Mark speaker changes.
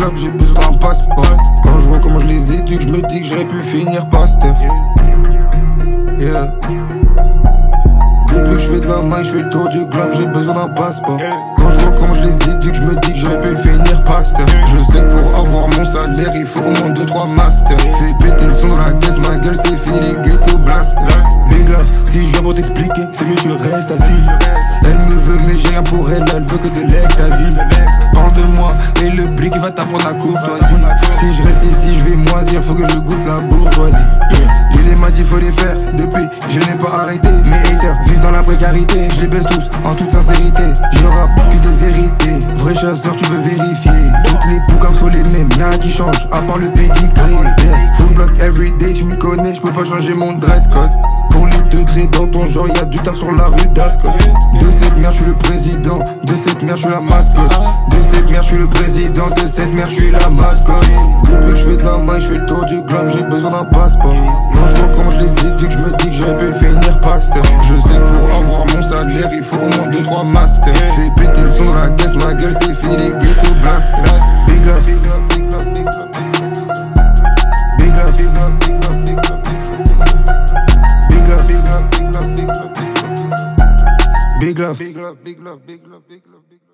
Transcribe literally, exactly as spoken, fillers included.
Speaker 1: globe, j'ai besoin d'un passeport. Quand je vois comment je les éduque, je me dis que j'aurais pu finir pasteur. Yeah. Depuis que je fais de la main, je fais le tour du globe, j'ai besoin d'un passeport. Quand je vois comment je les éduque, je me dis que j'aurais pu finir pasteur. Je sais que pour avoir mon salaire, il faut au moins deux trois masters. Fais péter le son dans la caisse, ma gueule, c'est fini les ghetto blasters. Big love, si je viens pour t'expliquer, c'est mieux que tu restes assis. Elle me veut mais j'ai rien pour elle, elle veut que de l'ecstasy. Parle de moi et le brick va t'apprendre la courtoisie. Si je reste ici, je vais moisir, faut que je goûte la bourgeoisie. Yeah. Il m'a dit faut les faire, depuis je n'ai pas arrêté. Mes haters vivent dans la précarité, je les baisse tous en toute sincérité. Je rappe que de vérité, vrai chasseur tu veux vérifier. Toutes les boucans sont les mêmes, y'a rien qui change à part le pédigré. Yeah. Full block everyday, tu me connais, je peux pas changer mon dress code. Pour les deux traits dans ton genre, y'a du taf sur la rue d'Ascot. De cette merde, je suis le président. De cette merde, je suis la mascotte. De cette merde, je suis le président. De cette merde, je suis la mascotte. Depuis que je fais de la main, je fais le tour du globe, j'ai besoin d'un passeport. Quand je vois comment je les éduque, je me dis que j'aurais pu finir pasteur. Je sais que pour avoir mon salaire, il faut au moins deux trois masters. Fais péter le son dans la caisse, ma gueule, c'est fini les ghetto blasters. Big love, big love, big love, big love, big love, big love, big love, big love. Big love, big love, big love, big love, big love, big love, big love, big love.